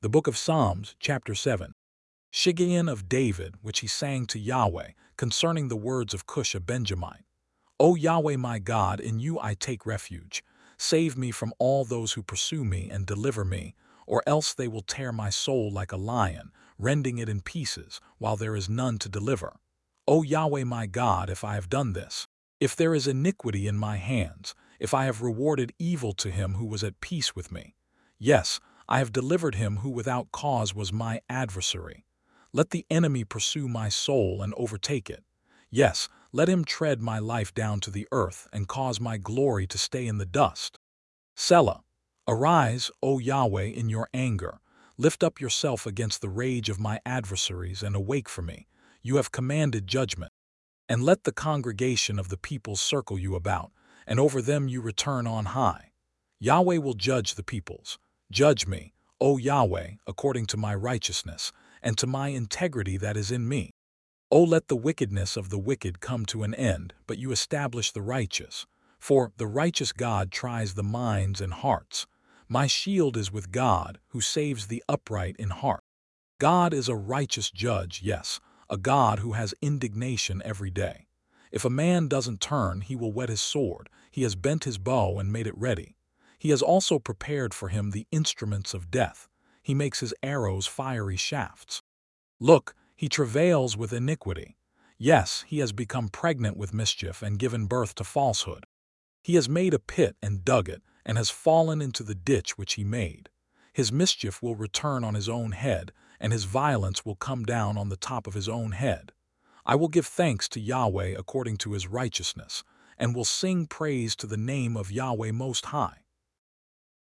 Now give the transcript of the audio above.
The book of Psalms, chapter 7. Shiggaion of David, which he sang to Yahweh, concerning the words of Cush a Benjamite. O Yahweh my God, in you I take refuge. Save me from all those who pursue me and deliver me, or else they will tear my soul like a lion, rending it in pieces, while there is none to deliver. O Yahweh my God, if I have done this, if there is iniquity in my hands, if I have rewarded evil to him who was at peace with me, yes, I have delivered him who without cause was my adversary. Let the enemy pursue my soul and overtake it. Yes, let him tread my life down to the earth and cause my glory to stay in the dust. Selah. Arise, O Yahweh, in your anger. Lift up yourself against the rage of my adversaries and awake for me. You have commanded judgment. And let the congregation of the peoples circle you about, and over them you return on high. Yahweh will judge the peoples. Judge me, O Yahweh, according to my righteousness, and to my integrity that is in me. O let the wickedness of the wicked come to an end, but you establish the righteous. For the righteous God tries the minds and hearts. My shield is with God, who saves the upright in heart. God is a righteous judge, yes, a God who has indignation every day. If a man doesn't turn, he will whet his sword. He has bent his bow and made it ready. He has also prepared for him the instruments of death. He makes his arrows fiery shafts. Look, he travails with iniquity. Yes, he has become pregnant with mischief and given birth to falsehood. He has made a pit and dug it, and has fallen into the ditch which he made. His mischief will return on his own head, and his violence will come down on the top of his own head. I will give thanks to Yahweh according to his righteousness, and will sing praise to the name of Yahweh Most High.